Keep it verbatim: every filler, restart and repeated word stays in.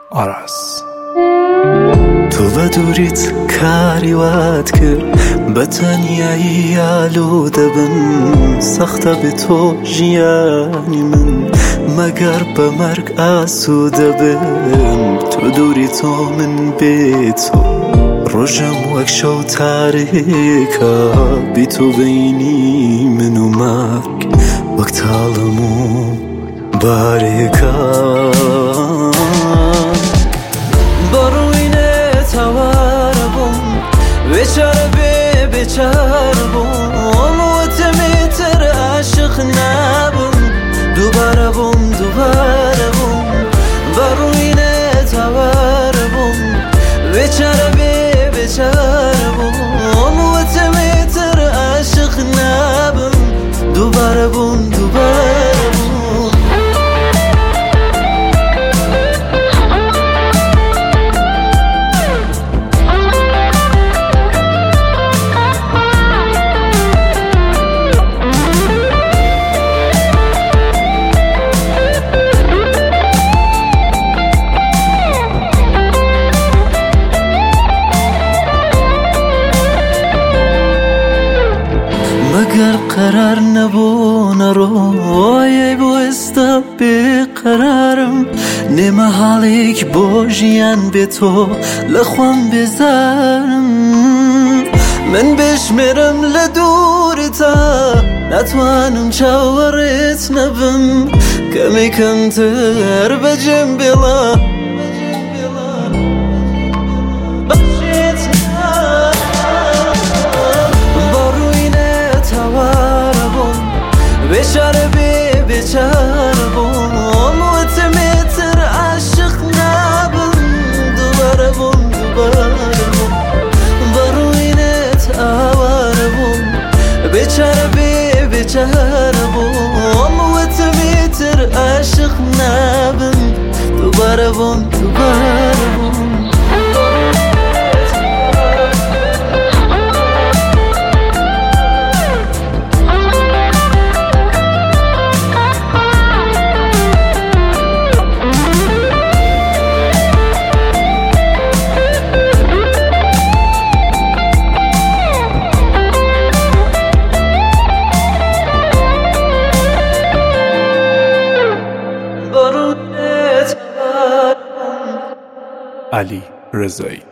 آراس تو بە دووریت کاری وات کرد بە تەنیایی ئالوودە بن سەختە بێ تۆ ژیانی من مەگەر بە مەرگ ئاسوودە بم تۆ دووری تۆ من بێ تۆ ڕۆژەم وەک شەو تاریکە بی تۆ بینی من و مەرگ وەک تاڵم و بارێکە بەڕووینێتەوارە بووم بێچارە بێ بێچارە بووم وتمیتر عاشق نابم دووبارە بووم دووبارە بووم بەڕووینێتەوارە بووم بێچارە بێ بێچارە بووم وتمیتر عاشق نابم دووبارە بووم دووبارە بووم مەگەر قەرار نەبوو نەڕۆیەی بۆ ئێستا بێقەرارم نێمە حاڵێک بۆ ژیان بێ تۆ لە خۆم بێزارم من بێژمێرم لە دوورتە ناتوانم چاوەڕێت نەبم کەمێ کەمتر بەجێم بێڵە بێچارە بێ بێچارە بووم وتمیتر عاشق نابم دووبارە بووم دووبارە بووم بەڕووینێت ئاوارە بووم بێچارە بێ بێچارە بووم وتمیتر عاشق نابم دووبارە بووم دووبارە بووم علی رضایی.